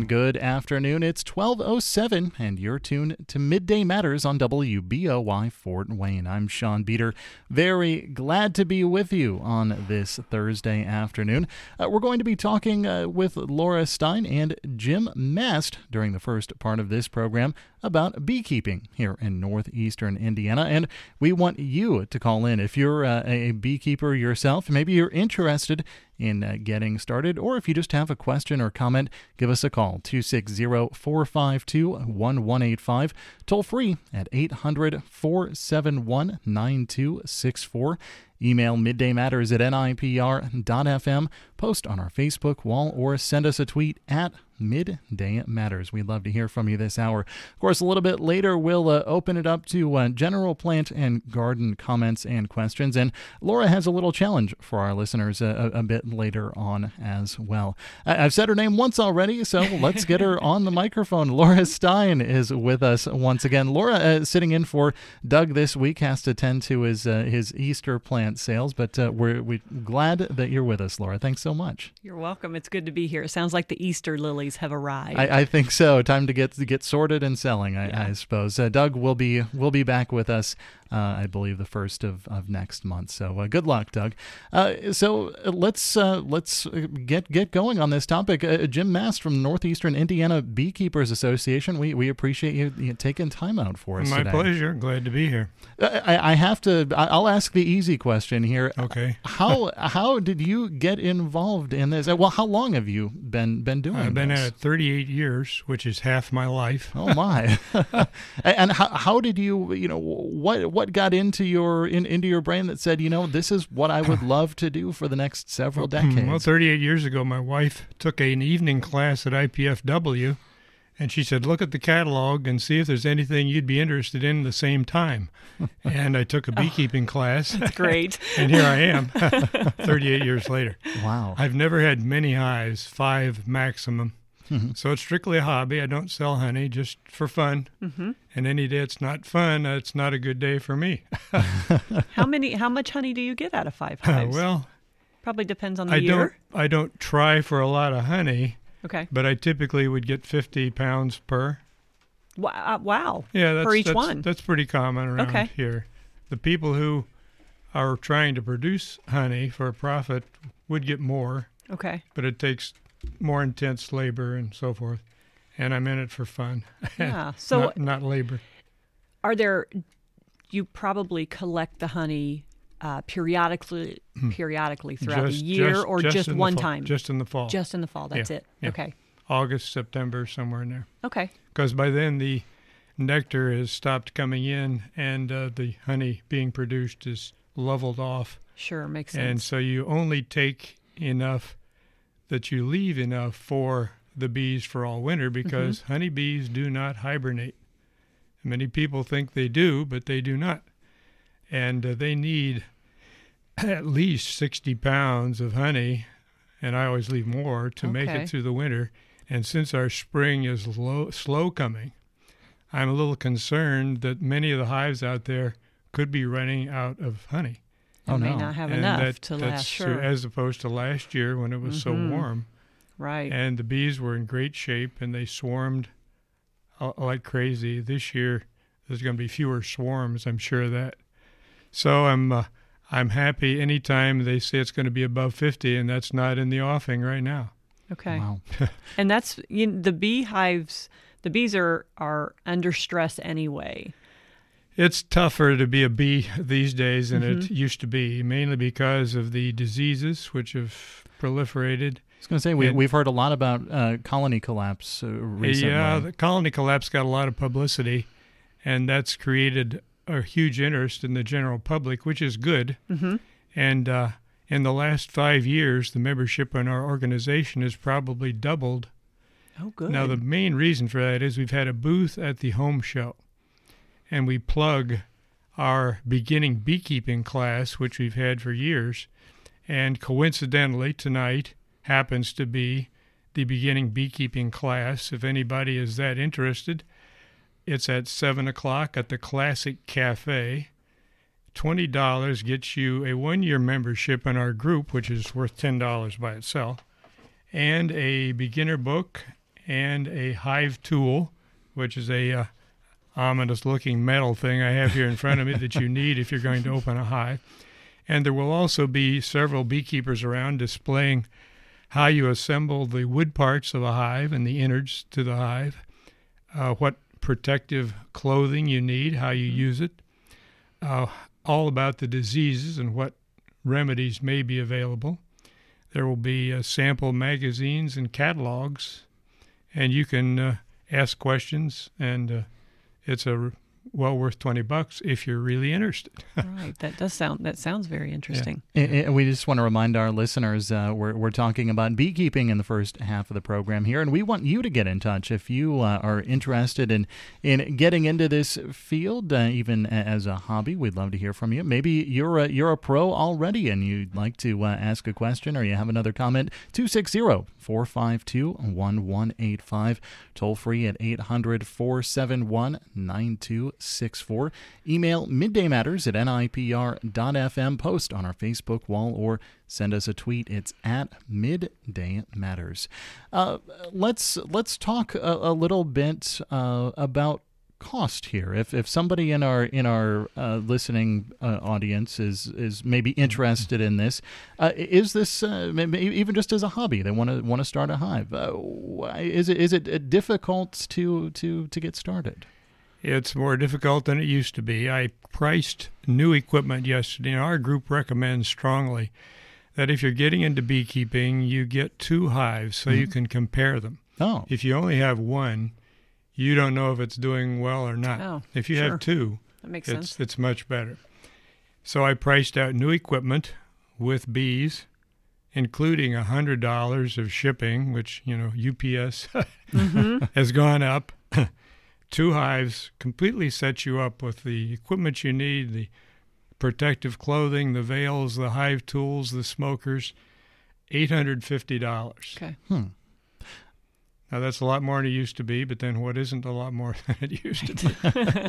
and good afternoon. It's 12:07, and you're tuned to Midday Matters on WBOY Fort Wayne. I'm Sean Beater. Very glad to be with you on this Thursday afternoon. We're going to be talking with Laura Stein and Jim Mast during the first part of this program about beekeeping here in northeastern Indiana, and we want you to call in. If you're a beekeeper yourself, maybe you're interested in getting started, or if you just have a question or comment, give us a call, 260-452-1185, toll free at 800-471-9264. Email middaymatters@nipr.fm, post on our Facebook wall, or send us a tweet at Midday Matters. We'd love to hear from you this hour. Of course, a little bit later, we'll open it up to general plant and garden comments and questions. And Laura has a little challenge for our listeners a bit later on as well. I've said her name once already, so let's get her on the microphone. Laura Stein is with us once again. Laura, sitting in for Doug this week, has to tend to his Easter plant sales, but we're glad that you're with us, Laura. Thanks so much. You're welcome. It's good to be here. It sounds like the Easter lilies have arrived. I think so. Time to get sorted and selling, I suppose. Doug will be back with us, I believe, the first of next month. So good luck, Doug. So let's get going on this topic. Jim Mast from Northeastern Indiana Beekeepers Association. We appreciate you taking time out for us My today. pleasure. Glad to be here. I'll ask the easy question here. Okay. How did you get involved in this? Well, how long have you been doing this? I've been at it 38 years, which is half my life. Oh my! And how did you what got into your brain that said, this is what I would love to do for the next several decades? Well, 38 years ago, my wife took an evening class at IPFW, and she said, look at the catalog and see if there's anything you'd be interested in the same time. And I took a beekeeping class. That's great. And here I am, 38 years later. Wow. I've never had many hives, 5 maximum. Mm-hmm. So it's strictly a hobby. I don't sell honey, just for fun. Mm-hmm. And any day it's not fun, it's not a good day for me. How much honey do you get out of 5 hives? Well, probably depends on the year. I don't try for a lot of honey. Okay. But I typically would get 50 pounds per. Wow. Yeah, for each one. That's pretty common around here. The people who are trying to produce honey for a profit would get more. Okay. But it takes more intense labor and so forth. And I'm in it for fun. Yeah. So not labor. You probably collect the honey periodically throughout the year, or just one time? Just in the fall. Just in the fall, that's it. Yeah. Okay. August, September, somewhere in there. Okay. Because by then the nectar has stopped coming in and the honey being produced is leveled off. Sure, makes sense. And so you only take enough that you leave enough for the bees for all winter, because honeybees do not hibernate. Many people think they do, but they do not. And they need at least 60 pounds of honey, and I always leave more to make it through the winter. And since our spring is slow coming, I'm a little concerned that many of the hives out there could be running out of honey. They may not have enough to last, sure. As opposed to last year when it was so warm. Right. And the bees were in great shape, and they swarmed like crazy. This year, there's going to be fewer swarms, I'm sure of that. So I'm happy anytime they say it's going to be above 50, and that's not in the offing right now. Okay. Wow. And that's the beehives. The bees are under stress anyway. It's tougher to be a bee these days than it used to be, mainly because of the diseases which have proliferated. I was going to say, we've heard a lot about colony collapse recently. Yeah, the colony collapse got a lot of publicity, and that's created a huge interest in the general public, which is good. Mm-hmm. And in the last 5 years, the membership in our organization has probably doubled. Oh, good. Now, the main reason for that is we've had a booth at the home show, and we plug our beginning beekeeping class, which we've had for years. And coincidentally, tonight happens to be the beginning beekeeping class. If anybody is that interested, it's at 7 o'clock at the Classic Cafe. $20 gets you a 1-year membership in our group, which is worth $10 by itself, and a beginner book and a hive tool, which is a ominous-looking metal thing I have here in front of me that you need if you're going to open a hive. And there will also be several beekeepers around displaying how you assemble the wood parts of a hive and the innards to the hive, what protective clothing you need, how you use it, all about the diseases and what remedies may be available. There will be sample magazines and catalogs, and you can ask questions, and it's well worth $20 if you're really interested. Right, that sounds very interesting. Yeah. And we just want to remind our listeners we're talking about beekeeping in the first half of the program here, and we want you to get in touch if you are interested in getting into this field, even as a hobby. We'd love to hear from you. Maybe you're a pro already and you'd like to ask a question, or you have another comment. 260-452-1185, toll free at 800-471-9264. Email middaymatters@nipr.fm, post on our Facebook wall, or send us a tweet. It's at Midday Matters. Let's talk a little bit about cost here. If somebody in our listening audience is maybe interested in this, is this maybe even just as a hobby, they want to start a hive? Is it difficult to get started? It's more difficult than it used to be. I priced new equipment yesterday, and our group recommends strongly that if you're getting into beekeeping, you get 2 hives so you can compare them. Oh. If you only have one, you don't know if it's doing well or not. Oh, if you sure. have 2, that makes sense. It's much better. So I priced out new equipment with bees, including $100 of shipping, which, UPS has gone up. 2 hives completely set you up with the equipment you need, the protective clothing, the veils, the hive tools, the smokers, $850. Okay. Now, that's a lot more than it used to be, but then what isn't a lot more than it used to be?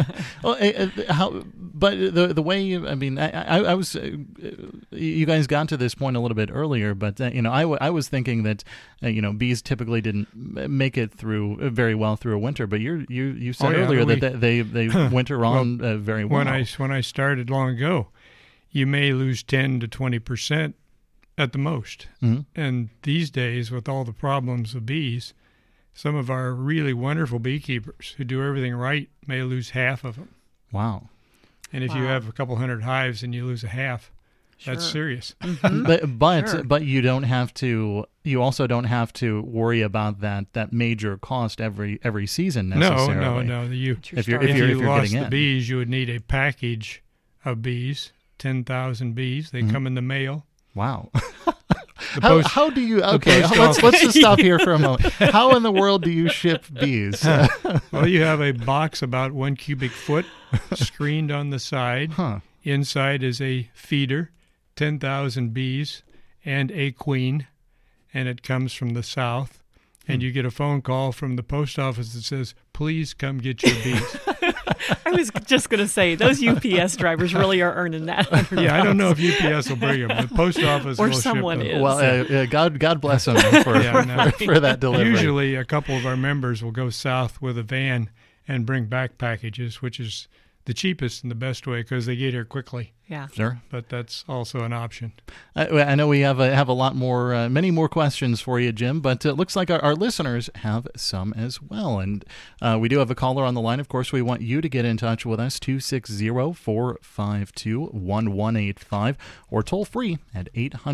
But the way, I was, you guys got to this point a little bit earlier, but, I was thinking that, bees typically didn't make it through very well through a winter, but you said earlier that they winter on very well. When I started long ago, you may lose 10 to 20% at the most. Mm-hmm. And these days, with all the problems of bees, some of our really wonderful beekeepers who do everything right may lose half of them. Wow. And if you have a couple hundred hives and you lose a half, that's serious. Mm-hmm. But you don't have to. You also don't have to worry about that major cost every season necessarily. No. If you're lost getting the bees, you would need a package of bees, 10,000 bees. They come in the mail. Wow. How do you? Okay, let's just stop here for a moment. How in the world do you ship bees? Well, you have a box about 1 cubic foot, screened on the side. Inside is a feeder, 10,000 bees, and a queen, and it comes from the south. And you get a phone call from the post office that says, "Please come get your bees." I was just going to say, those UPS drivers really are earning that. Yeah, I don't know if UPS will bring them. The post office or will someone ship them. is. Well, God bless them for that delivery. Usually a couple of our members will go south with a van and bring back packages, which is the cheapest and the best way because they get here quickly. Yeah, sure. But that's also an option. I know we have a lot more, many more questions for you, Jim. But it looks like our listeners have some as well, and we do have a caller on the line. Of course, we want you to get in touch with us 260-452-1185 or toll free at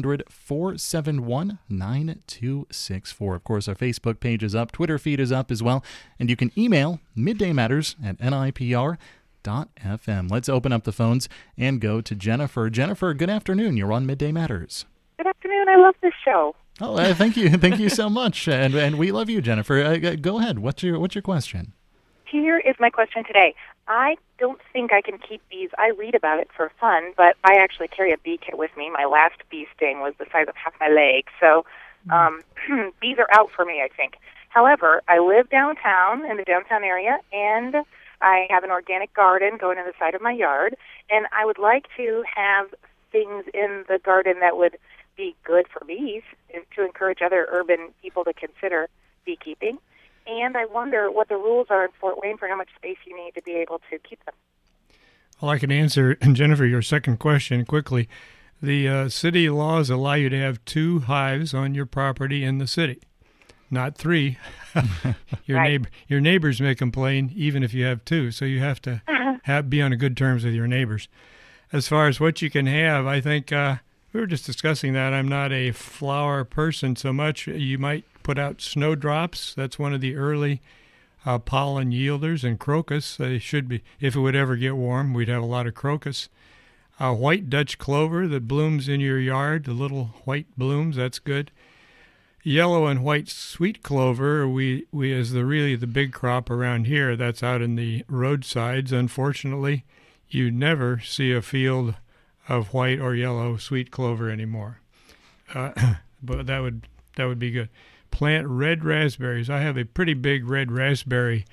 800-471-9264. Of course, our Facebook page is up, Twitter feed is up as well, and you can email middaymatters@nipr.fm. Let's open up the phones and go to Jennifer. Jennifer, good afternoon. You're on Midday Matters. Good afternoon. I love this show. Oh, thank you. Thank you so much. And we love you, Jennifer. Go ahead. What's your question? Here is my question today. I don't think I can keep bees. I read about it for fun, but I actually carry a bee kit with me. My last bee sting was the size of half my leg. So bees are out for me, I think. However, I live downtown, in the downtown area, and I have an organic garden going in the side of my yard, and I would like to have things in the garden that would be good for bees and to encourage other urban people to consider beekeeping. And I wonder what the rules are in Fort Wayne for how much space you need to be able to keep them. Well, I can answer, Jennifer, your second question quickly. The city laws allow you to have 2 hives on your property in the city, not 3. Your neighbors may complain even if you have 2, so you have to be on good terms with your neighbors. As far as what you can have, I think we were just discussing that. I'm not a flower person so much. You might put out snowdrops. That's one of the early pollen yielders, and crocus. They should be. If it would ever get warm, we'd have a lot of crocus. White Dutch clover that blooms in your yard, the little white blooms, that's good. Yellow and white sweet clover, we is the big crop around here. That's out in the roadsides. Unfortunately, you never see a field of white or yellow sweet clover anymore. But that would be good. Plant red raspberries. I have a pretty big red raspberry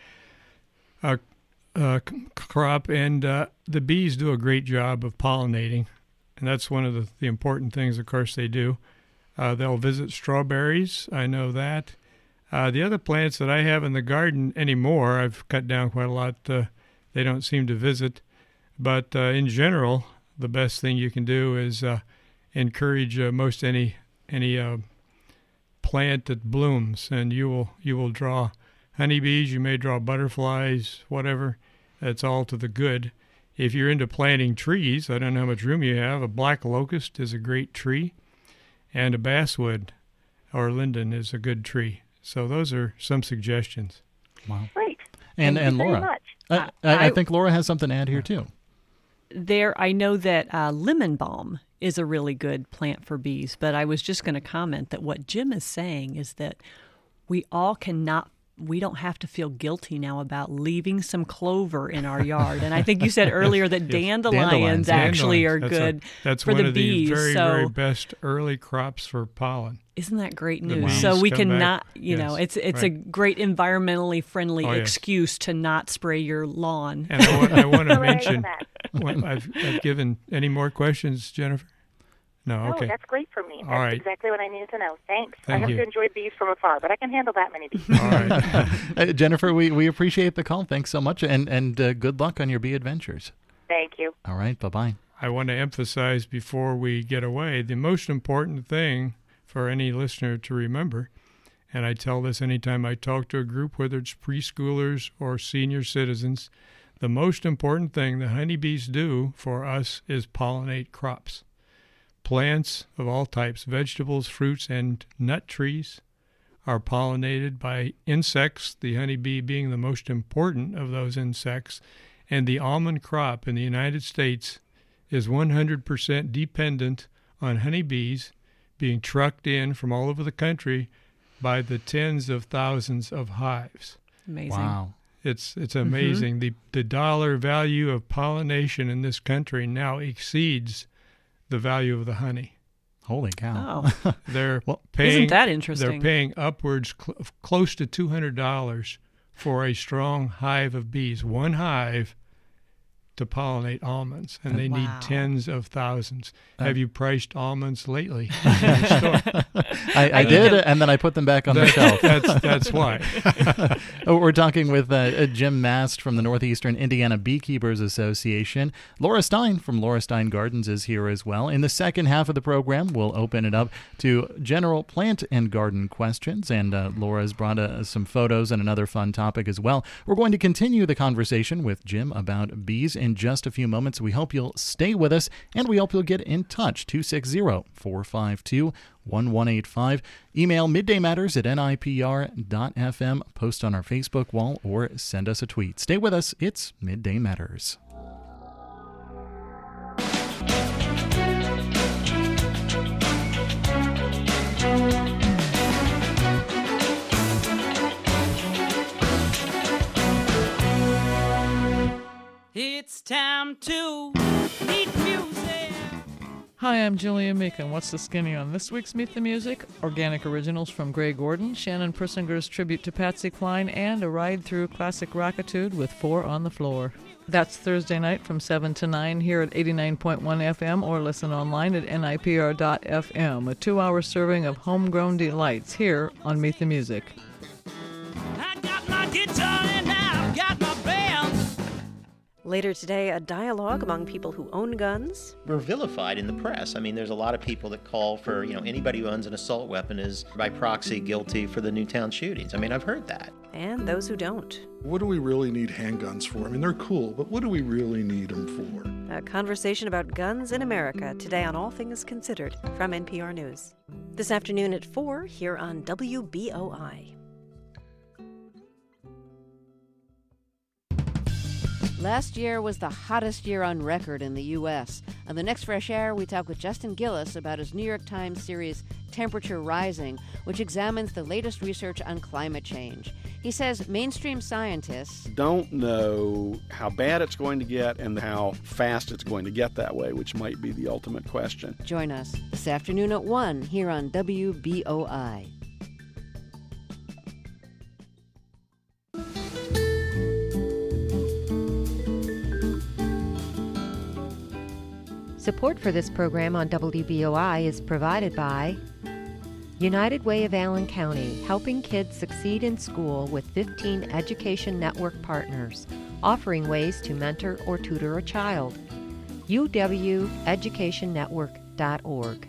crop, and the bees do a great job of pollinating, and that's one of the important things, of course, they do. They'll visit strawberries. I know that. The other plants that I have in the garden anymore, I've cut down quite a lot. They don't seem to visit, but in general, the best thing you can do is encourage most any plant that blooms, and you will draw honeybees. You may draw butterflies, whatever. That's all to the good. If you're into planting trees, I don't know how much room you have. A black locust is a great tree, and a basswood or linden is a good tree. So those are some suggestions. Wow. Great. And Thank you Laura, very much. I think Laura has something to add here too. I know that lemon balm is a really good plant for bees, but I was just going to comment that what Jim is saying is that we don't have to feel guilty now about leaving some clover in our yard. And I think you said earlier that dandelions actually are good that's for one the of bees. The very, very best early crops for pollen. Isn't that great news? bees So we come cannot, back. It's Right. a great environmentally friendly Oh, yes. excuse to not spray your lawn. And I want to All right, mention, that. I've given any more questions, Jennifer? No, okay. No, that's great for me. That's All right. exactly what I needed to know. Thanks. Thank I have you. to enjoy bees from afar, but I can handle that many bees. All right. Jennifer, we appreciate the call. Thanks so much, and good luck on your bee adventures. Thank you. All right, bye-bye. I want to emphasize before we get away, the most important thing for any listener to remember, and I tell this anytime I talk to a group, whether it's preschoolers or senior citizens, the most important thing the honeybees do for us is pollinate crops. Plants of all types, vegetables, fruits, and nut trees are pollinated by insects, the honeybee being the most important of those insects, and the almond crop in the United States is 100% dependent on honeybees being trucked in from all over the country by the tens of thousands of hives. Amazing. Wow. It's amazing. The dollar value of pollination in this country now exceeds the value of the honey. Holy cow. Oh, They're isn't that They're interesting? paying upwards close to $200 for a strong hive of bees, one hive to pollinate almonds, and they need Wow. tens of thousands. Have you priced almonds lately in the store? I did, and then I put them back on the shelf. That's why. We're talking with Jim Mast from the Northeastern Indiana Beekeepers Association. Laura Stein from Laura Stein Gardens is here as well. In the second half of the program, we'll open it up to general plant and garden questions, and Laura's brought some photos and another fun topic as well. We're going to continue the conversation with Jim about bees in just a few moments. We hope you'll stay with us, and we hope you'll get in touch. 260-452-1185. Email middaymatters@nipr.fm. Post on our Facebook wall or send us a tweet. Stay with us. It's Midday Matters. It's time to meet music. Hi, I'm Julia Meekin. What's the skinny on this week's Meet the Music? Organic originals from Gray Gordon, Shannon Prissinger's tribute to Patsy Cline, and a ride through classic rockitude with Four on the Floor. That's Thursday night from 7 to 9 here at 89.1 FM, or listen online at nipr.fm. A 2-hour serving of homegrown delights here on Meet the Music. I got Later today, a dialogue among people who own guns. We're vilified in the press. I mean, there's a lot of people that call for, anybody who owns an assault weapon is by proxy guilty for the Newtown shootings. I mean, I've heard that. And those who don't. What do we really need handguns for? I mean, they're cool, but what do we really need them for? A conversation about guns in America today on All Things Considered from NPR News. This afternoon at 4 here on WBOI. Last year was the hottest year on record in the U.S. On the next Fresh Air, we talk with Justin Gillis about his New York Times series Temperature Rising, which examines the latest research on climate change. He says mainstream scientists don't know how bad it's going to get and how fast it's going to get that way, which might be the ultimate question. Join us this afternoon at 1 here on WBOI. Support for this program on WBOI is provided by United Way of Allen County, helping kids succeed in school with 15 Education Network partners, offering ways to mentor or tutor a child. uweducationnetwork.org.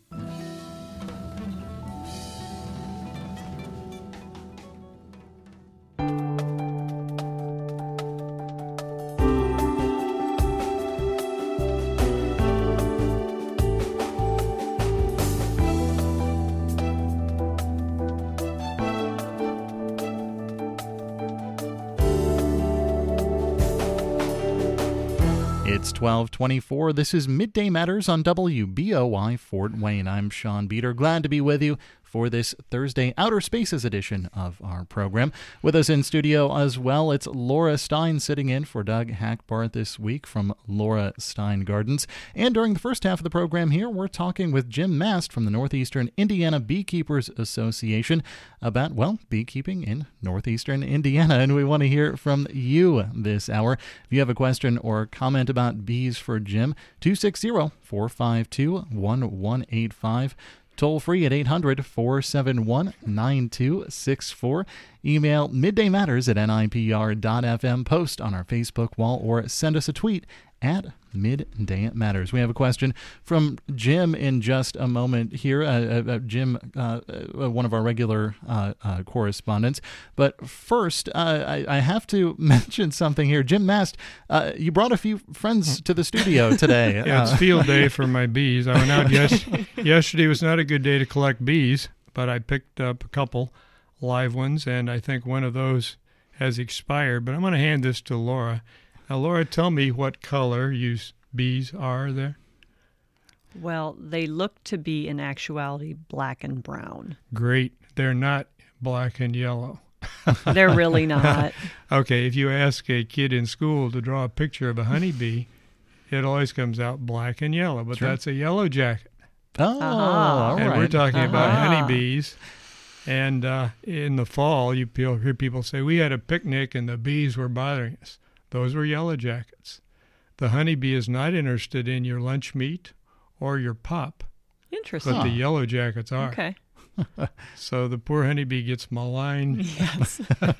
It's 12:24. This is Midday Matters on WBOI Fort Wayne. I'm Sean Beater. Glad to be with you for this Thursday Outer Spaces edition of our program. With us in studio as well, it's Laura Stein sitting in for Doug Hackbart this week from Laura Stein Gardens. And during the first half of the program here, we're talking with Jim Mast from the Northeastern Indiana Beekeepers Association about, beekeeping in Northeastern Indiana. And we want to hear from you this hour. If you have a question or comment about bees for Jim, 260-452-1185. Toll free at 800-471-9264. Email middaymatters@nipr.fm. Post on our Facebook wall or send us a tweet at Midday Matters. We have a question from Jim in just a moment here. Jim, one of our regular correspondents. But first, I have to mention something here. Jim Mast, you brought a few friends to the studio today. Yeah, it's field day for my bees. I went out yesterday was not a good day to collect bees, but I picked up a couple live ones, and I think one of those has expired. But I'm going to hand this to Laura. Now, Laura, tell me what color bees are there. Well, they look to be, in actuality, black and brown. Great. They're not black and yellow. They're really not. Okay, if you ask a kid in school to draw a picture of a honeybee, it always comes out black and yellow, but that's a yellow jacket. Oh, all right. And we're talking about honeybees. And in the fall, you hear people say, we had a picnic and the bees were bothering us. Those were yellow jackets. The honeybee is not interested in your lunch meat or your pop. Interesting. But the yellow jackets are. Okay. So the poor honeybee gets maligned. Yes.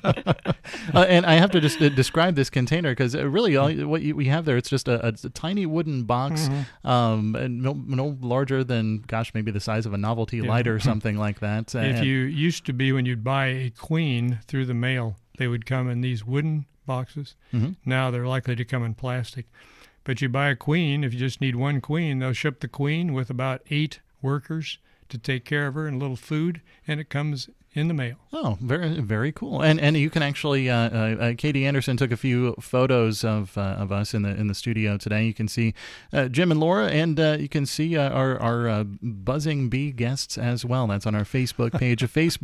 And I have to just describe this container because really what we have there, it's just a tiny wooden box, and no larger than, maybe the size of a novelty lighter or something like that. If you used to be, when you'd buy a queen through the mail, they would come in these wooden boxes. Now they're likely to come in plastic. But you buy a queen, if you just need one queen, they'll ship the queen with about 8 workers to take care of her and a little food, and it comes in the mail. Oh, very, very cool. And you can actually, Katie Anderson took a few photos of us in the studio today. You can see Jim and Laura, and you can see our buzzing bee guests as well. That's on our Facebook page,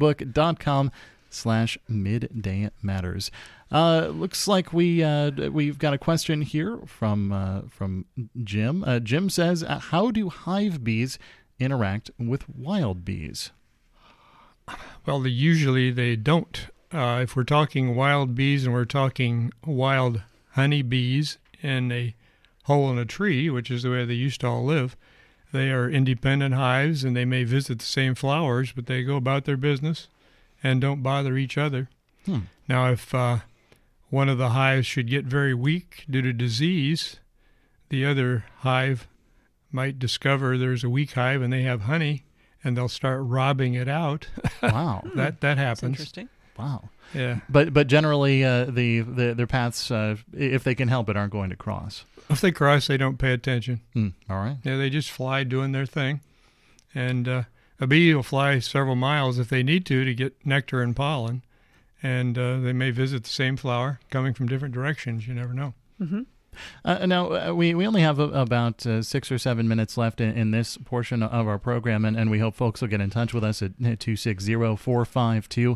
facebook.com/Midday Matters. Looks like we've got a question here from Jim. Jim says, how do hive bees interact with wild bees? Well, usually they don't. If we're talking wild bees and we're talking wild honey bees in a hole in a tree, which is the way they used to all live, they are independent hives and they may visit the same flowers, but they go about their business and don't bother each other. Now, if one of the hives should get very weak due to disease, the other hive might discover there's a weak hive and they have honey, and they'll start robbing it out. Wow. that happens. That's interesting. Wow. Yeah. But generally, their paths, if they can help it, aren't going to cross. If they cross, they don't pay attention. All right. Yeah, they just fly doing their thing. And a bee will fly several miles if they need to get nectar and pollen. And they may visit the same flower coming from different directions. You never know. Mm-hmm. Now, we only have about 6 or 7 minutes left in this portion of our program, and we hope folks will get in touch with us at 260-452-1185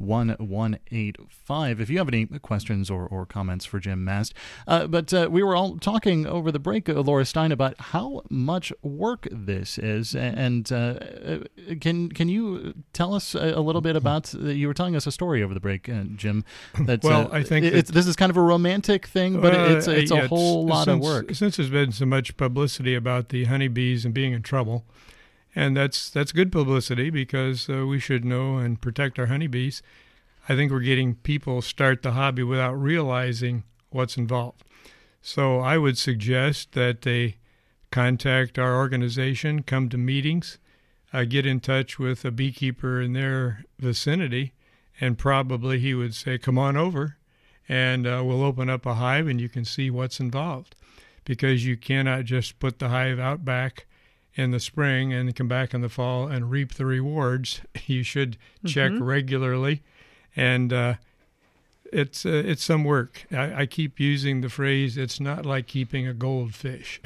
if you have any questions or comments for Jim Mast. But we were all talking over the break, Laura Stein, about how much work this is. And can you tell us a little bit about, you were telling us a story over the break, Jim, that I think this is kind of a romantic thing, but it's a whole lot of work. Since there's been so much publicity about the honeybees and being in trouble, and that's good publicity because we should know and protect our honeybees. I think we're getting people start the hobby without realizing what's involved. So I would suggest that they contact our organization, come to meetings, get in touch with a beekeeper in their vicinity, and probably he would say, come on over, and we'll open up a hive and you can see what's involved. Because you cannot just put the hive out back in the spring and come back in the fall and reap the rewards. You should check regularly, and it's some work. I keep using the phrase, it's not like keeping a goldfish.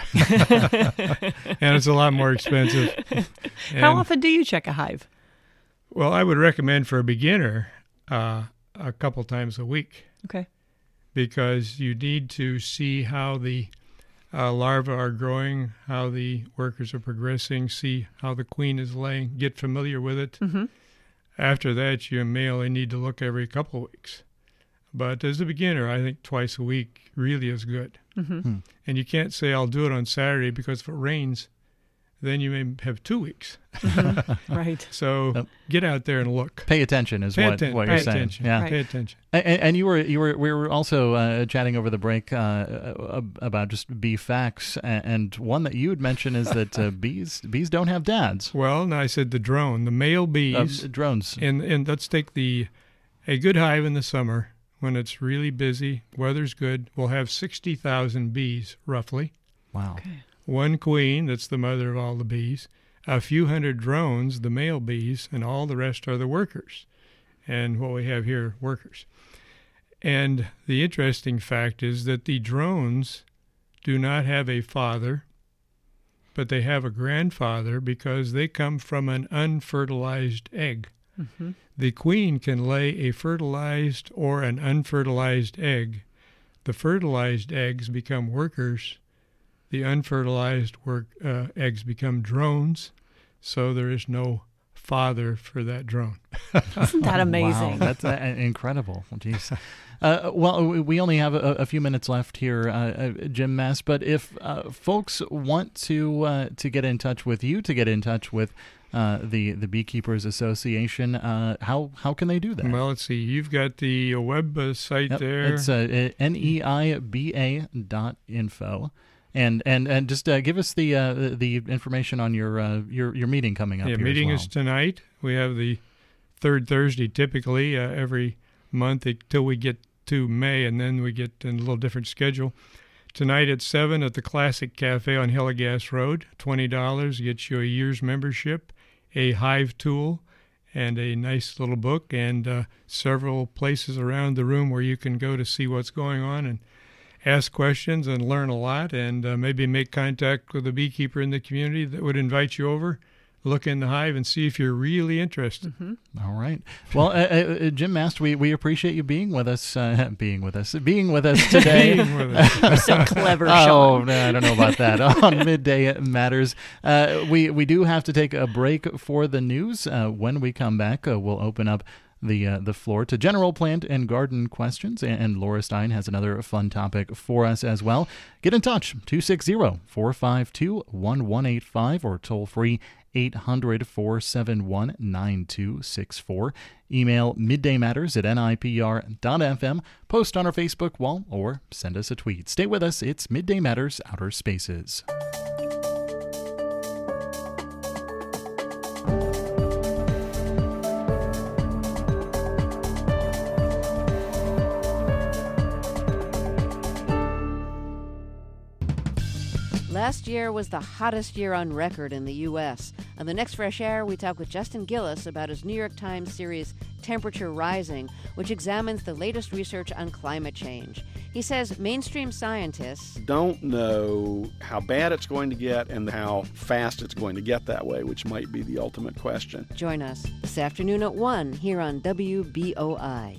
And it's a lot more expensive. How often do you check a hive? Well, I would recommend for a beginner a couple times a week. Okay. Because you need to see how the larvae are growing, how the workers are progressing, see how the queen is laying, get familiar with it. Mm-hmm. After that, you may only need to look every couple of weeks. But as a beginner, I think twice a week really is good. Mm-hmm. And you can't say, I'll do it on Saturday, because if it rains, then you may have 2 weeks. Mm-hmm. Right. So get out there and look. Pay attention is what you're saying. Attention. Yeah. Right. Pay attention. And we were also chatting over the break about just bee facts, and one that you had mentioned is that bees don't have dads. Well, no, I said the male bees. Drones. And let's take a good hive in the summer when it's really busy, weather's good. We'll have 60,000 bees roughly. Wow. Okay. One queen, that's the mother of all the bees, a few hundred drones, the male bees, and all the rest are the workers. And what we have here, workers. And the interesting fact is that the drones do not have a father, but they have a grandfather because they come from an unfertilized egg. Mm-hmm. The queen can lay a fertilized or an unfertilized egg. The fertilized eggs become workers. The unfertilized eggs become drones, so there is no father for that drone. Isn't that amazing? Wow, that's incredible. Jeez. Well, we only have a few minutes left here, Jim Mast, but if folks want to get in touch with you, to get in touch with the Beekeepers Association, how can they do that? Well, let's see. You've got the website there. It's neiba.info. And just give us the information on your meeting coming up. Yeah, here meeting as well. is tonight. We have the third Thursday typically every month until we get to May, and then we get in a little different schedule. Tonight at 7 at the Classic Cafe on Hillegas Road. $20 gets you a year's membership, a hive tool, and a nice little book, and several places around the room where you can go to see what's going on and ask questions and learn a lot, and maybe make contact with a beekeeper in the community that would invite you over, look in the hive, and see if you're really interested. Mm-hmm. All right. Well, Jim Mast, we appreciate you being with us today. Being with us. You're so clever, Sean. Oh, no, I don't know about that. On Midday Matters, we do have to take a break for the news. When we come back, we'll open up the floor to general plant and garden questions, and Laura Stein has another fun topic for us as well. Get in touch, 260-452-1185 or toll free 800-471-9264. Email middaymatters@nipr.fm, post on our Facebook wall, or send us a tweet. Stay with us. It's Midday Matters Outer Spaces. Last year was the hottest year on record in the U.S. On the next Fresh Air, we talk with Justin Gillis about his New York Times series Temperature Rising, which examines the latest research on climate change. He says mainstream scientists don't know how bad it's going to get and how fast it's going to get that way, which might be the ultimate question. Join us this afternoon at 1 here on WBOI.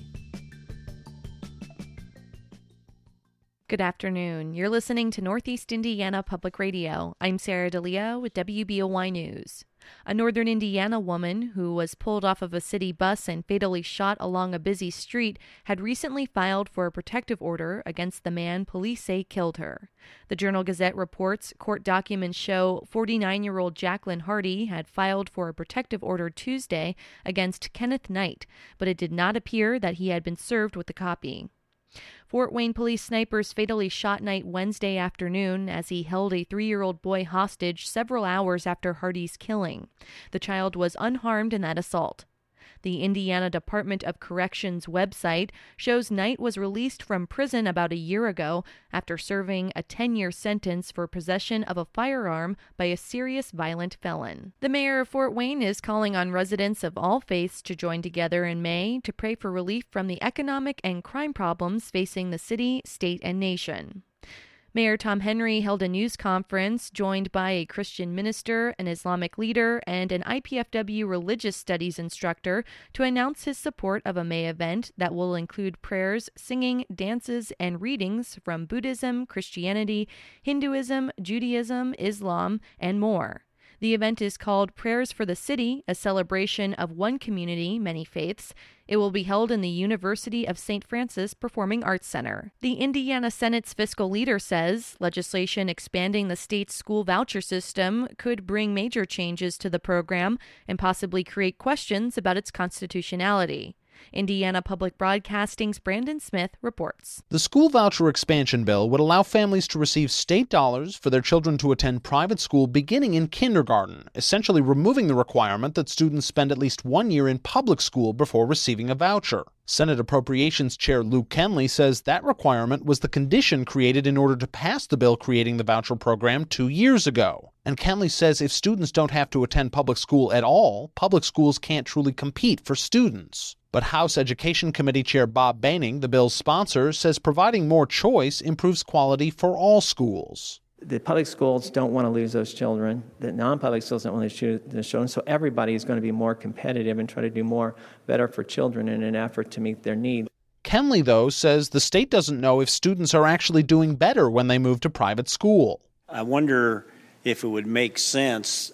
Good afternoon. You're listening to Northeast Indiana Public Radio. I'm Sarah DeLeo with WBOI News. A northern Indiana woman who was pulled off of a city bus and fatally shot along a busy street had recently filed for a protective order against the man police say killed her. The Journal-Gazette reports court documents show 49-year-old Jacqueline Hardy had filed for a protective order Tuesday against Kenneth Knight, but it did not appear that he had been served with a copy. Fort Wayne police snipers fatally shot Knight Wednesday afternoon as he held a 3-year-old boy hostage several hours after Hardy's killing. The child was unharmed in that assault. The Indiana Department of Corrections website shows Knight was released from prison about a year ago after serving a 10-year sentence for possession of a firearm by a serious violent felon. The mayor of Fort Wayne is calling on residents of all faiths to join together in May to pray for relief from the economic and crime problems facing the city, state, and nation. Mayor Tom Henry held a news conference joined by a Christian minister, an Islamic leader, and an IPFW religious studies instructor to announce his support of a May event that will include prayers, singing, dances, and readings from Buddhism, Christianity, Hinduism, Judaism, Islam, and more. The event is called Prayers for the City, a celebration of one community, many faiths. It will be held in the University of St. Francis Performing Arts Center. The Indiana Senate's fiscal leader says legislation expanding the state's school voucher system could bring major changes to the program and possibly create questions about its constitutionality. Indiana Public Broadcasting's Brandon Smith reports. The school voucher expansion bill would allow families to receive state dollars for their children to attend private school beginning in kindergarten, essentially removing the requirement that students spend at least 1 year in public school before receiving a voucher. Senate Appropriations Chair Luke Kenley says that requirement was the condition created in order to pass the bill creating the voucher program 2 years ago. And Kenley says if students don't have to attend public school at all, public schools can't truly compete for students. But House Education Committee Chair Bob Boehning, the bill's sponsor, says providing more choice improves quality for all schools. The public schools don't want to lose those children. The non-public schools don't want to lose those children. So everybody is going to be more competitive and try to do more better for children in an effort to meet their needs. Kenley, though, says the state doesn't know if students are actually doing better when they move to private school. I wonder if it would make sense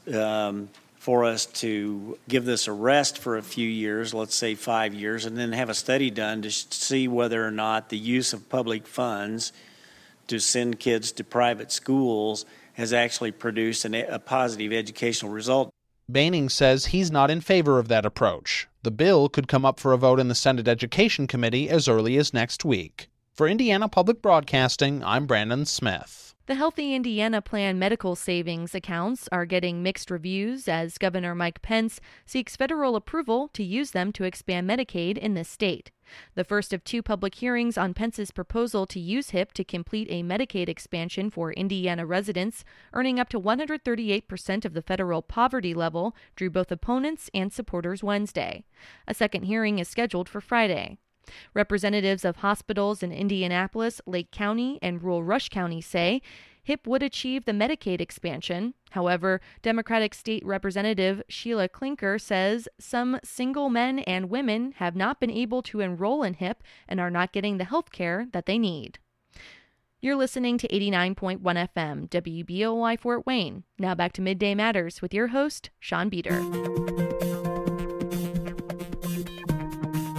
for us to give this a rest for a few years, let's say 5 years, and then have a study done to see whether or not the use of public funds to send kids to private schools has actually produced a positive educational result. Boehning says he's not in favor of that approach. The bill could come up for a vote in the Senate Education Committee as early as next week. For Indiana Public Broadcasting, I'm Brandon Smith. The Healthy Indiana Plan medical savings accounts are getting mixed reviews as Governor Mike Pence seeks federal approval to use them to expand Medicaid in this state. The first of 2 public hearings on Pence's proposal to use HIP to complete a Medicaid expansion for Indiana residents earning up to 138% of the federal poverty level drew both opponents and supporters Wednesday. A second hearing is scheduled for Friday. Representatives of hospitals in Indianapolis, Lake County, and rural Rush County say HIP would achieve the Medicaid expansion. However, Democratic State Representative Sheila Klinker says some single men and women have not been able to enroll in HIP and are not getting the health care that they need. You're listening to 89.1 FM, WBOI Fort Wayne. Now back to Midday Matters with your host, Sean Beater.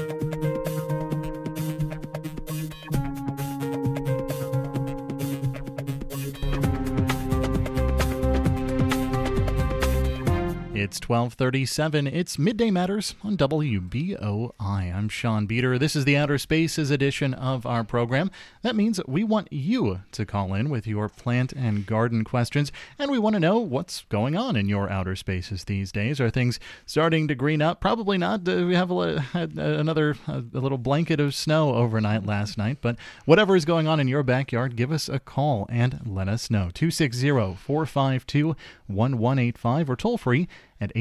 1237. It's Midday Matters on WBOI. I'm Sean Beater. This is the Outer Spaces edition of our program. That means we want you to call in with your plant and garden questions, and we want to know what's going on in your outer spaces these days. Are things starting to green up? Probably not. We have a little blanket of snow overnight last night, but whatever is going on in your backyard, give us a call and let us know. 260-452-1185 or toll free at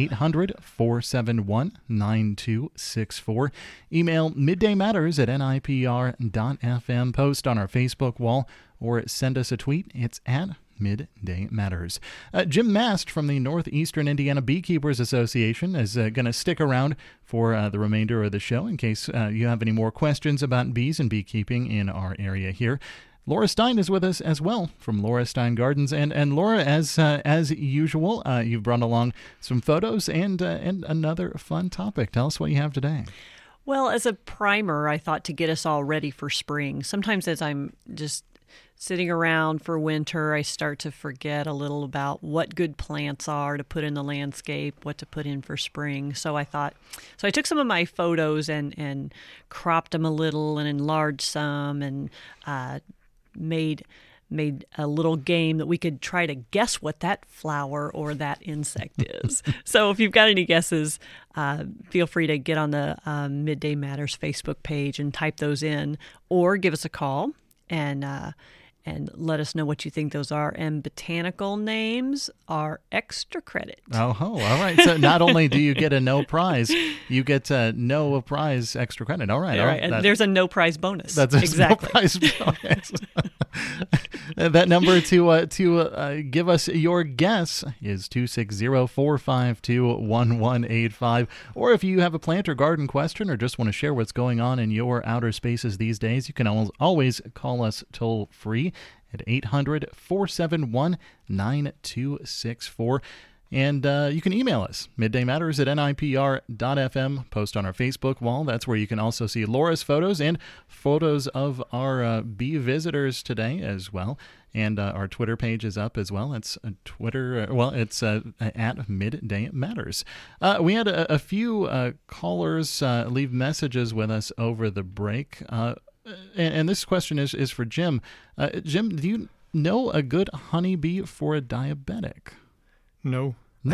800-471-9264. Email middaymatters@nipr.fm. Post on our Facebook wall or send us a tweet. It's at Midday Matters. Jim Mast from the Northeastern Indiana Beekeepers Association is going to stick around for the remainder of the show in case you have any more questions about bees and beekeeping in our area here. Laura Stein is with us as well from Laura Stein Gardens. And Laura, as usual, you've brought along some photos and another fun topic. Tell us what you have today. Well, as a primer, I thought to get us all ready for spring. Sometimes as I'm just sitting around for winter, I start to forget a little about what good plants are to put in the landscape, what to put in for spring. So I took some of my photos and cropped them a little and enlarged some and made a little game that we could try to guess what that flower or that insect is. So if you've got any guesses, feel free to get on the Midday Matters Facebook page and type those in, or give us a call and let us know what you think those are. And botanical names are extra credit. Oh, all right. So not only do you get a no prize, you get no prize extra credit. All right. All right. And there's a no prize bonus. That's exactly. No prize bonus. That number to give us your guess is 260-452-1185. Or if you have a plant or garden question or just want to share what's going on in your outer spaces these days, you can always call us toll free at 800-471-9264. And you can email us, middaymatters@nipr.fm. Post on our Facebook wall. That's where you can also see Laura's photos and photos of our bee visitors today as well. And our Twitter page is up as well. It's Twitter. It's at Midday Matters. We had a few callers leave messages with us over the break. And this question is for Jim. Jim, do you know a good honeybee for a diabetic? No.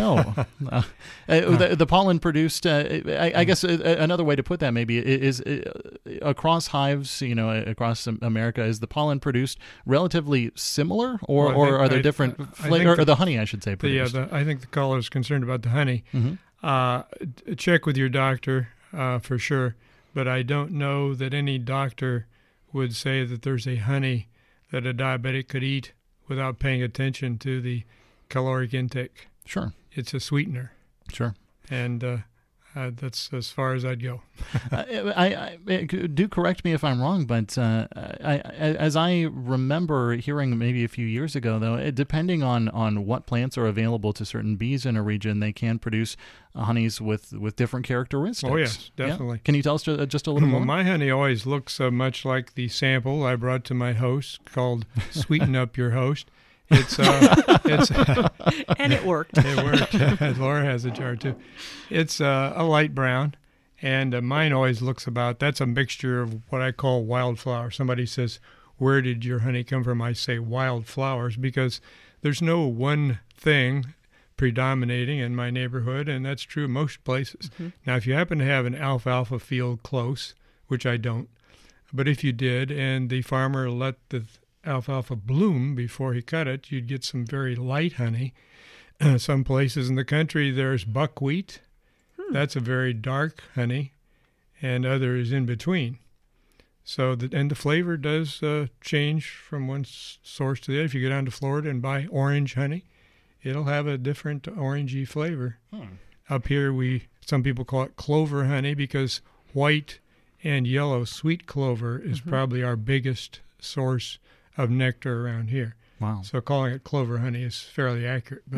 The pollen produced, I guess another way to put that maybe is across hives, across America, is the pollen produced relatively similar, or are there different flavors, or the honey, I should say, produced? I think the caller is concerned about the honey. Mm-hmm. Check with your doctor for sure, but I don't know that any doctor would say that there's a honey that a diabetic could eat without paying attention to the caloric intake. Sure. It's a sweetener. Sure. And that's as far as I'd go. I do correct me if I'm wrong, but as I remember hearing maybe a few years ago, though, depending on what plants are available to certain bees in a region, they can produce honeys with different characteristics. Oh, yes, definitely. Yeah? Can you tell us just a little more? My honey always looks much like the sample I brought to my host called Sweeten Up Your Host. It's and it worked. It worked. Laura has a jar too. It's a light brown, and mine always looks about. That's a mixture of what I call wildflower. Somebody says, "Where did your honey come from?" I say wildflowers because there's no one thing predominating in my neighborhood, and that's true most places. Mm-hmm. Now, if you happen to have an alfalfa field close, which I don't, but if you did, and the farmer let the alfalfa bloom before he cut it, you'd get some very light honey. Some places in the country there's buckwheat. That's a very dark honey, and others in between. So the flavor does change from one source to the other. If you go down to Florida and buy orange honey, it'll have a different orangey flavor. Up here, some people call it clover honey because white and yellow sweet clover is probably our biggest source of nectar around here. Wow. So calling it clover honey is fairly accurate, but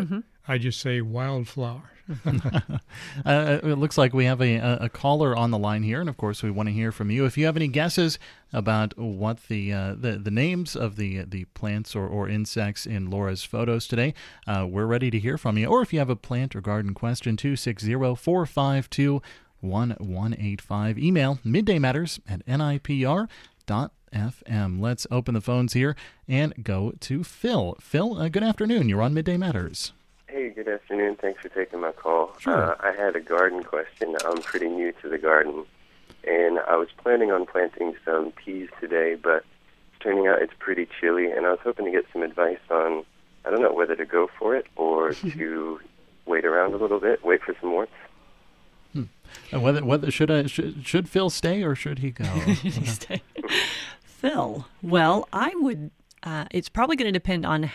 I just say wildflower. It looks like we have a caller on the line here, and of course we want to hear from you. If you have any guesses about what the names of the plants or insects in Laura's photos today, we're ready to hear from you. Or if you have a plant or garden question, 260-452-1185. Email middaymatters@nipr.fm. Let's open the phones here and go to Phil. Phil, good afternoon. You're on Midday Matters. Hey, good afternoon. Thanks for taking my call. Sure. I had a garden question. I'm pretty new to the garden, and I was planning on planting some peas today, but it's turning out it's pretty chilly, and I was hoping to get some advice on, I don't know, whether to go for it or to wait around a little bit, wait for some warmth. Whether should Phil stay or should he go? Stay. Phil, well, I would. It's probably going to depend on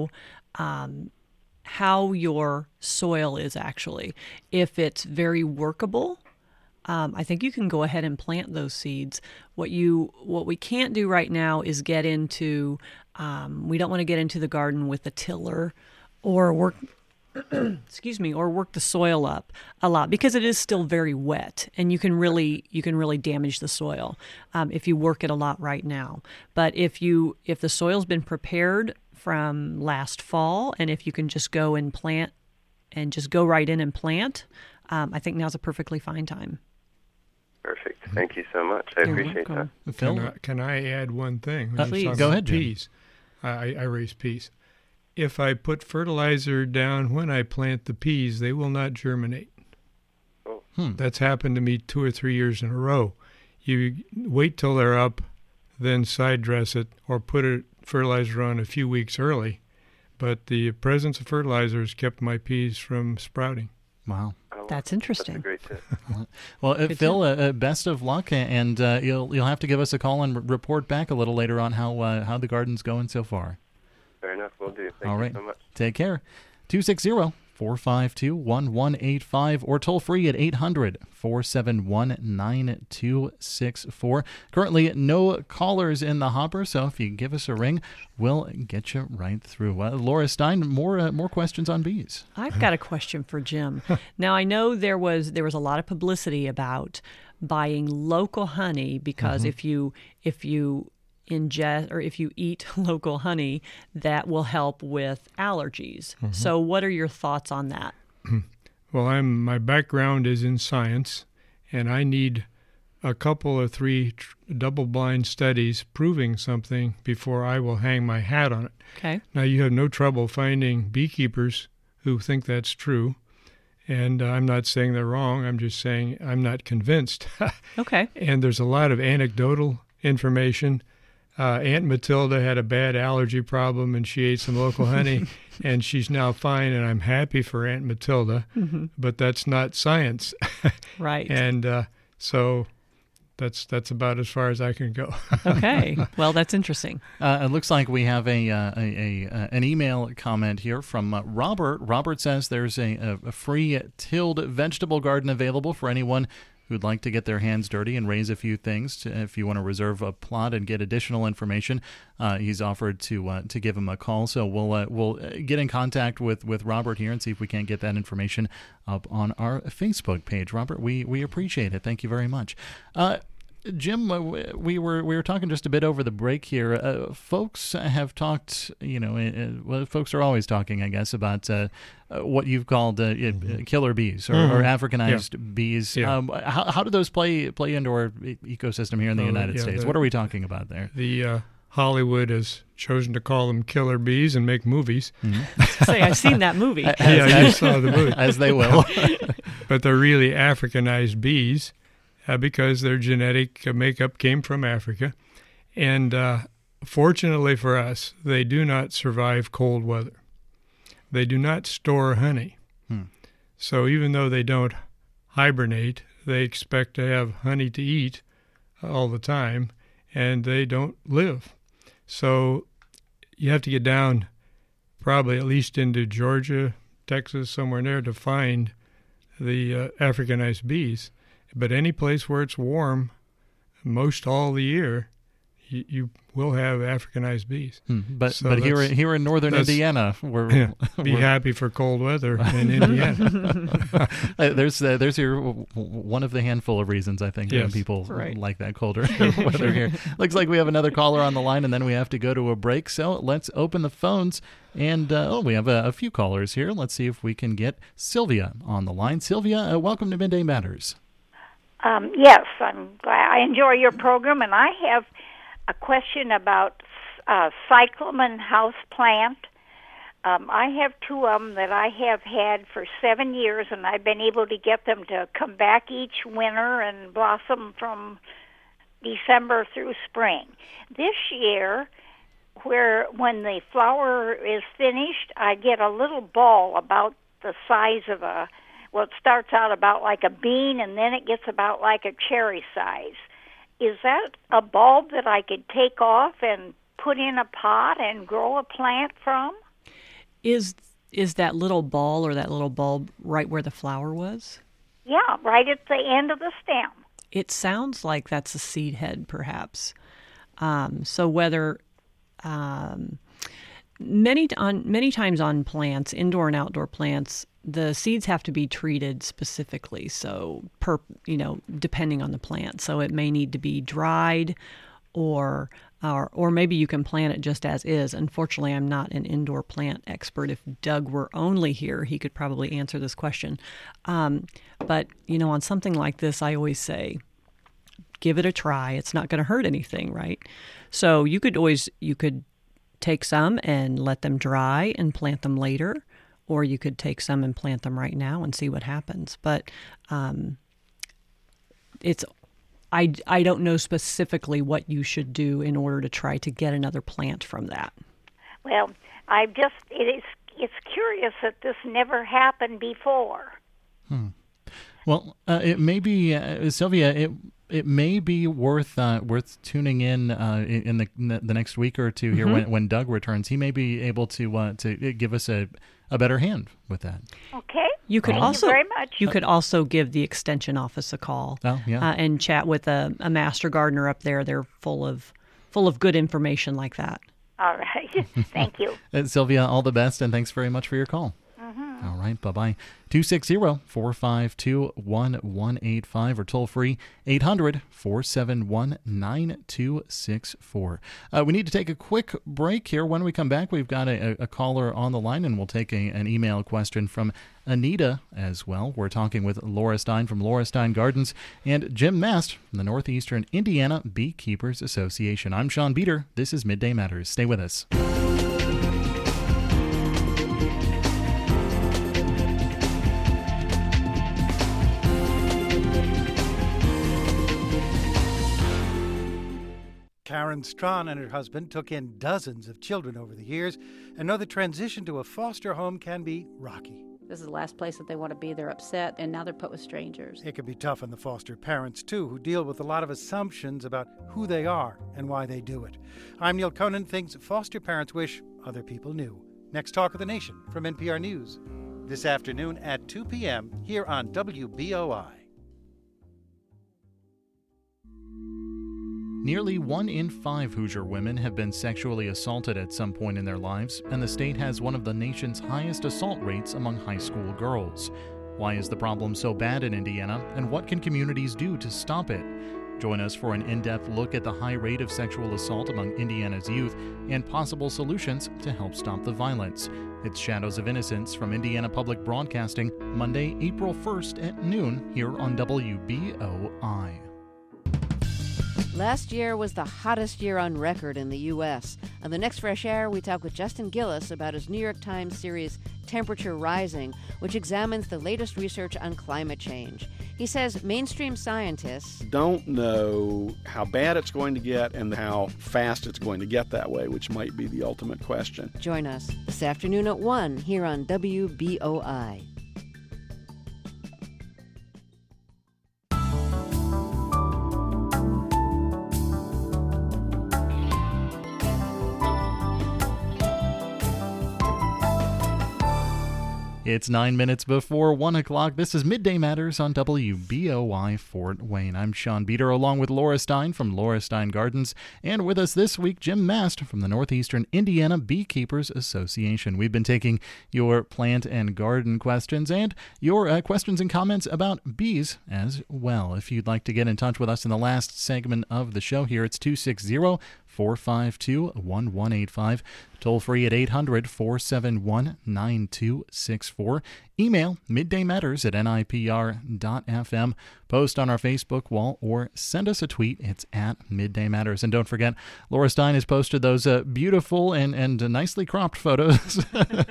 how your soil is actually. If it's very workable, I think you can go ahead and plant those seeds. What we can't do right now is get into. We don't want to get into the garden with a tiller or work. or work the soil up a lot because it is still very wet, and you can really damage the soil if you work it a lot right now. But if the soil's been prepared from last fall, and if you can just go and plant and just go right in and plant, I think now's a perfectly fine time. Perfect. Thank you so much. I appreciate that. Phil? Can I add one thing? Please. Go ahead, Jim. Peas. I raise peas. If I put fertilizer down when I plant the peas, they will not germinate. Oh. That's happened to me 2 or 3 years in a row. You wait till they're up, then side dress it, or put a fertilizer on a few weeks early. But the presence of fertilizer has kept my peas from sprouting. Wow. That's interesting. That's a great tip. Well, Phil, best of luck, and you'll have to give us a call and report back a little later on how the garden's going so far. Fair enough. Will do. Thank All you right. so much. Take care. 260-452-1185 or toll free at 800-471-9264. Currently, no callers in the hopper, so if you give us a ring, we'll get you right through. Laura Stein, more questions on bees. I've got a question for Jim. Now, I know there was a lot of publicity about buying local honey because if you ingest or if you eat local honey, that will help with allergies. So what are your thoughts on that? Well, my background is in science, and I need a couple or 3 double-blind studies proving something before I will hang my hat on it. Okay. Now, you have no trouble finding beekeepers who think that's true, and I'm not saying they're wrong. I'm just saying I'm not convinced. Okay. And there's a lot of anecdotal information. Aunt Matilda had a bad allergy problem, and she ate some local honey, and she's now fine, and I'm happy for Aunt Matilda, but that's not science. Right. And so that's about as far as I can go. Okay. Well, that's interesting. It looks like we have an email comment here from Robert. Robert says there's a free tilled vegetable garden available for anyone who'd like to get their hands dirty and raise a few things. If you want to reserve a plot and get additional information, he's offered to give him a call. So we'll get in contact with Robert here and see if we can't get that information up on our Facebook page. Robert, we appreciate it. Thank you very much. Jim, we were talking just a bit over the break here. Folks have talked, folks are always talking, I guess, about what you've called killer bees or Africanized bees. Yeah. How do those play into our ecosystem here in the United States? What are we talking about there? The Hollywood has chosen to call them killer bees and make movies. Say, I've seen that movie. Yeah, you saw the movie. As they will. But they're really Africanized bees. Because their genetic makeup came from Africa. And fortunately for us, they do not survive cold weather. They do not store honey. So even though they don't hibernate, they expect to have honey to eat all the time, and they don't live. So you have to get down probably at least into Georgia, Texas, somewhere in there to find the Africanized bees. But any place where it's warm, most all the year, you will have Africanized bees. But here in northern Indiana, we're happy for cold weather in Indiana. There's your one of the handful of reasons I think people like that colder weather here. Looks like we have another caller on the line, and then we have to go to a break. So let's open the phones, and we have a few callers here. Let's see if we can get Sylvia on the line. Sylvia, welcome to Midday Matters. Yes, I'm glad. I enjoy your program, and I have a question about cyclamen house plant. I have two of them that I have had for 7 years, and I've been able to get them to come back each winter and blossom from December through spring. This year, when the flower is finished, I get a little ball about the size of it starts out about like a bean, and then it gets about like a cherry size. Is that a bulb that I could take off and put in a pot and grow a plant from? Is that little ball or that little bulb right where the flower was? Yeah, right at the end of the stem. It sounds like that's a seed head, perhaps. So whether many times on plants, indoor and outdoor plants, the seeds have to be treated specifically, so depending on the plant. So it may need to be dried, or maybe you can plant it just as is. Unfortunately, I'm not an indoor plant expert. If Doug were only here, he could probably answer this question. But on something like this, I always say, give it a try. It's not going to hurt anything, right? So you could take some and let them dry and plant them later. Or you could take some and plant them right now and see what happens. But I don't know specifically what you should do in order to try to get another plant from that. Well, it's curious that this never happened before. Well, it may be, Sylvia, it may be worth tuning in the next week or two here when Doug returns. He may be able to give us a better hand with that. Okay. Thank you very much. You could also give the extension office a call. Oh, yeah. And chat with a master gardener up there. They're full of good information like that. All right. Thank you. Sylvia, all the best, and thanks very much for your call. All right, bye-bye. 260-452-1185 or toll-free 800-471-9264. We need to take a quick break here. When we come back, we've got a caller on the line, and we'll take an email question from Anita as well. We're talking with Laura Stein from Laura Stein Gardens and Jim Mast from the Northeastern Indiana Beekeepers Association. I'm Sean Beater. This is Midday Matters. Stay with us. Karen Strawn and her husband took in dozens of children over the years and know the transition to a foster home can be rocky. This is the last place that they want to be. They're upset, and now they're put with strangers. It can be tough on the foster parents, too, who deal with a lot of assumptions about who they are and why they do it. I'm Neil Conan. Things foster parents wish other people knew. Next Talk of the Nation from NPR News. This afternoon at 2 p.m. here on WBOI. Nearly 1 in 5 Hoosier women have been sexually assaulted at some point in their lives, and the state has one of the nation's highest assault rates among high school girls. Why is the problem so bad in Indiana, and what can communities do to stop it? Join us for an in-depth look at the high rate of sexual assault among Indiana's youth and possible solutions to help stop the violence. It's Shadows of Innocence from Indiana Public Broadcasting, Monday, April 1st at noon here on WBOI. Last year was the hottest year on record in the U.S. On the next Fresh Air, we talk with Justin Gillis about his New York Times series Temperature Rising, which examines the latest research on climate change. He says mainstream scientists don't know how bad it's going to get and how fast it's going to get that way, which might be the ultimate question. Join us this afternoon at 1 here on WBOI. It's 9 minutes before 1 o'clock. This is Midday Matters on WBOI Fort Wayne. I'm Sean Beater along with Laura Stein from Laura Stein Gardens. And with us this week, Jim Mast from the Northeastern Indiana Beekeepers Association. We've been taking your plant and garden questions and your questions and comments about bees as well. If you'd like to get in touch with us in the last segment of the show here, it's 260-452-1185. Toll free at 800-471-9264. Email middaymatters@nipr.fm. Post on our Facebook wall or send us a tweet. It's at Midday Matters. And don't forget, Laura Stein has posted those beautiful and nicely cropped photos.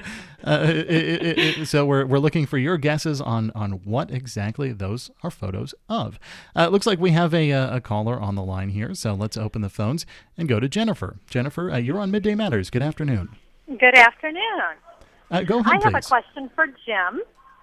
So we're looking for your guesses on what exactly those are photos of. It looks like we have a caller on the line here, so let's open the phones and go to Jennifer. Jennifer, you're on Midday Matters. Good afternoon. Good afternoon. Go ahead, I have please. a question for Jim.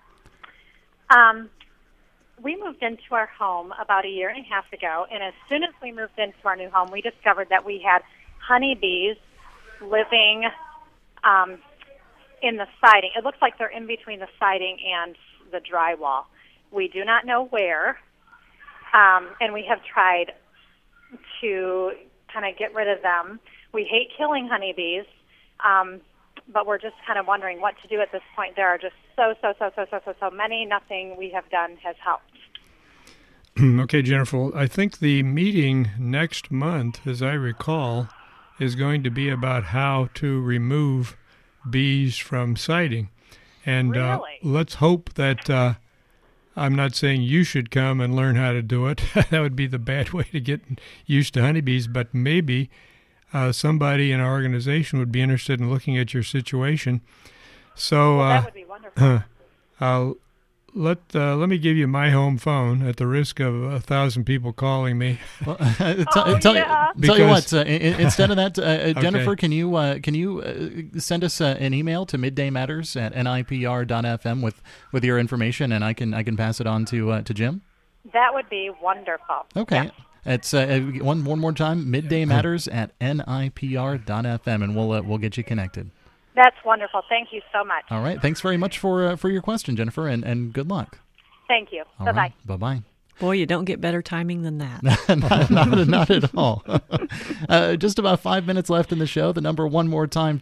We moved into our home about a year and a half ago, and as soon as we moved into our new home, we discovered that we had honeybees living in the siding. It looks like they're in between the siding and the drywall. We do not know where, and we have tried to kind of get rid of them. We hate killing honeybees, but we're just kind of wondering what to do at this point. There are just so many. Nothing we have done has helped. Okay, Jennifer, I think the meeting next month, as I recall, is going to be about how to remove bees from siding. And let's hope that I'm not saying you should come and learn how to do it. That would be the bad way to get used to honeybees, but maybe somebody in our organization would be interested in looking at your situation. So that would be wonderful. Let me give you my home phone at the risk of 1,000 people calling me. Well, tell you what, instead of that, Jennifer, can you send us an email to middaymatters@nipr.fm with your information, and I can pass it on to Jim? That would be wonderful. Okay. Yeah. It's one more time, middaymatters@nipr.fm, and we'll get you connected. That's wonderful. Thank you so much. All right. Thanks very much for your question, Jennifer, and good luck. Thank you. All Bye-bye. Right. Bye-bye. Boy, you don't get better timing than that. not at all. Just about 5 minutes left in the show. The number one more time,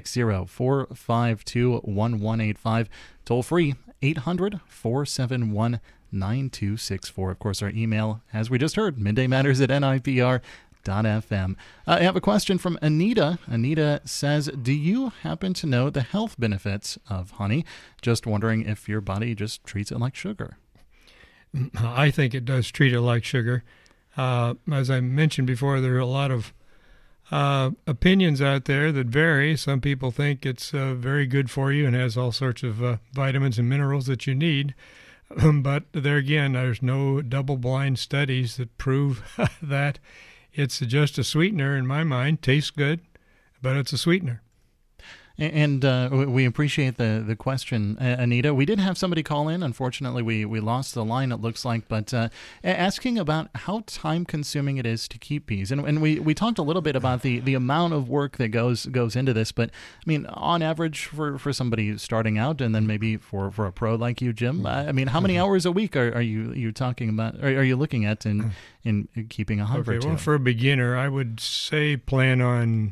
260-452-1185. Toll free, 800-471-9264. Of course, our email, as we just heard, middaymatters@nipr.fm. I have a question from Anita. Anita says, do you happen to know the health benefits of honey? Just wondering if your body just treats it like sugar. I think it does treat it like sugar. As I mentioned before, there are a lot of opinions out there that vary. Some people think it's very good for you and has all sorts of vitamins and minerals that you need. But there again, there's no double-blind studies that prove that. It's just a sweetener in my mind. Tastes good, but it's a sweetener. And we appreciate the question, Anita. We did have somebody call in. Unfortunately, we lost the line, it looks like, but asking about how time-consuming it is to keep bees. And we talked a little bit about the amount of work that goes into this, but, I mean, on average for somebody starting out and then maybe for a pro like you, Jim, I mean, how many hours a week are you talking about, are you looking at in keeping a hive or two? Well, for a beginner, I would say plan on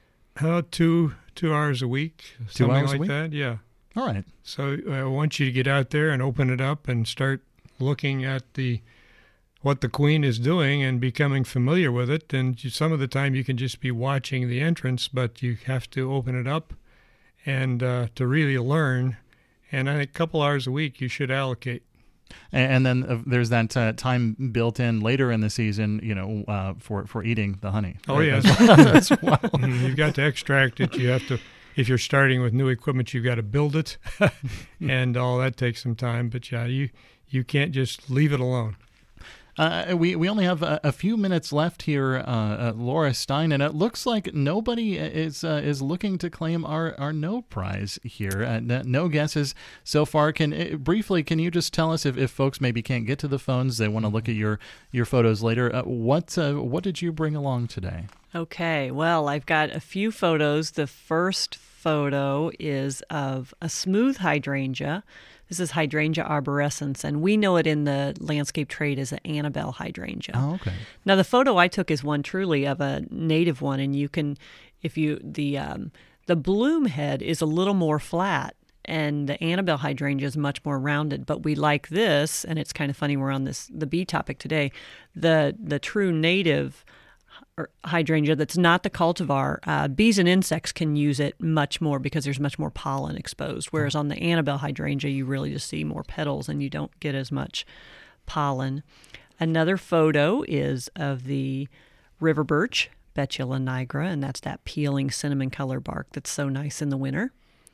2 hours a week, something like that. Yeah. All right. So I want you to get out there and open it up and start looking at what the queen is doing and becoming familiar with it. And some of the time you can just be watching the entrance, but you have to open it up and to really learn. And I think a couple hours a week you should allocate. And then there's that time built in later in the season, for eating the honey. Oh, yes. As well. You've got to extract it. You have to, if you're starting with new equipment, you've got to build it. And all that takes some time. But, yeah, you can't just leave it alone. We only have a few minutes left here, Laura Stein, and it looks like nobody is looking to claim our no prize here. No guesses so far. Can you just tell us if folks maybe can't get to the phones, they want to look at your photos later? What did you bring along today? Okay, well, I've got a few photos. The first photo is of a smooth hydrangea. This is Hydrangea arborescens, and we know it in the landscape trade as an Annabelle hydrangea. Oh, okay. Now, the photo I took is one truly of a native one, and you can, the bloom head is a little more flat, and the Annabelle hydrangea is much more rounded. But we like this, and it's kind of funny we're on the bee topic today. The true native hydrangea that's not the cultivar, bees and insects can use it much more because there's much more pollen exposed, whereas on the Annabelle hydrangea you really just see more petals and you don't get as much pollen. Another photo is of the river birch, Betula nigra, and that's that peeling cinnamon color bark that's so nice in the winter.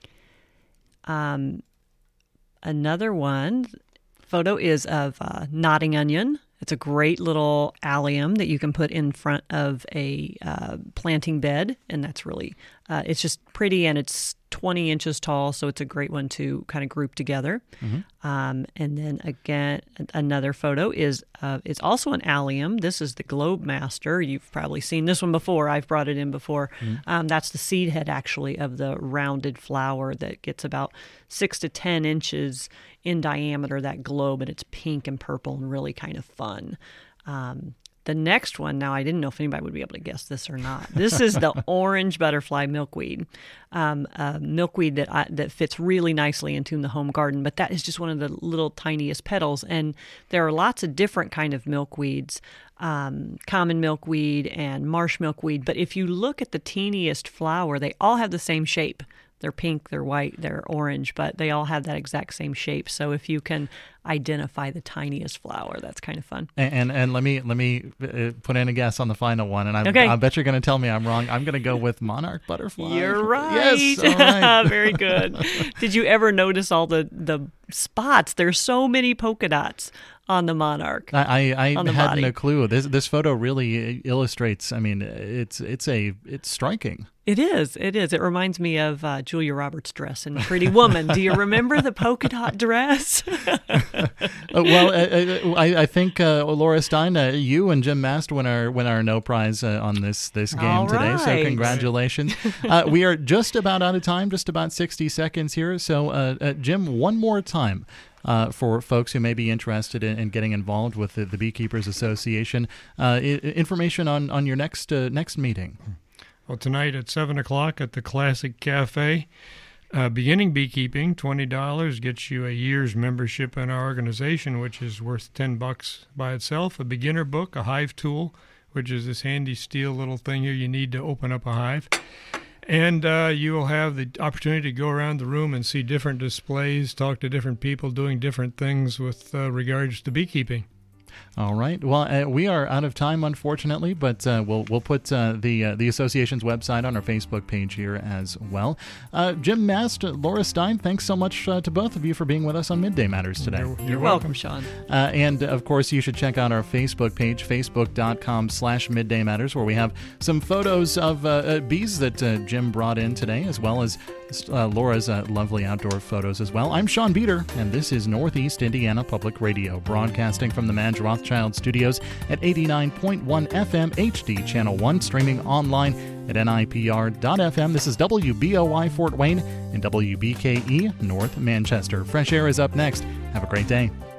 Another photo is of nodding onion. It's a great little allium that you can put in front of a planting bed, and that's really, it's just pretty, and it's 20 inches tall, so it's a great one to kind of group together. Mm-hmm. And then again, another photo is it's also an allium. This is the Globe Master. You've probably seen this one before. I've brought it in before. Mm-hmm. That's the seed head, actually, of the rounded flower that gets about 6 to 10 inches in diameter, that globe, and it's pink and purple and really kind of fun. The next one, now I didn't know if anybody would be able to guess this or not. This is the orange butterfly milkweed, milkweed that fits really nicely into the home garden, but that is just one of the little tiniest petals. And there are lots of different kind of milkweeds, common milkweed and marsh milkweed. But if you look at the teeniest flower, they all have the same shape. They're pink, they're white, they're orange, but they all have that exact same shape. So if you can identify the tiniest flower, that's kind of fun. And let me put in a guess on the final one, and I bet you're going to tell me I'm wrong. I'm going to go with monarch butterfly. You're right. Yes, all right. Very good. Did you ever notice all the spots? There's so many polka dots on the monarch. I had no clue. This photo really illustrates. I mean, it's striking. It is. It reminds me of Julia Roberts' dress in Pretty Woman. Do you remember the polka dot dress? Well, I think Laura Stein, you and Jim Mast win our no prize on this game today. So congratulations. We are just about out of time. Just about 60 seconds here. So Jim, one more time. For folks who may be interested in getting involved with the Beekeepers Association, information on your next meeting. Well, tonight at 7 o'clock at the Classic Cafe, beginning beekeeping, $20 gets you a year's membership in our organization, which is worth $10 by itself. A beginner book, a hive tool, which is this handy steel little thing here you need to open up a hive. And you will have the opportunity to go around the room and see different displays, talk to different people doing different things with regards to beekeeping. All right. Well, we are out of time, unfortunately, but we'll put the association's website on our Facebook page here as well. Jim Mast, Laura Stein, thanks so much to both of you for being with us on Midday Matters today. You're welcome, Sean. And, of course, you should check out our Facebook page, facebook.com/Midday Matters, where we have some photos of bees that Jim brought in today, as well as Laura's lovely outdoor photos as well. I'm Sean Beater, and this is Northeast Indiana Public Radio, broadcasting from the Madge Rothschild Studios at 89.1 FM HD Channel 1, streaming online at nipr.fm. This is WBOI Fort Wayne and WBKE North Manchester. Fresh Air is up next. Have a great day.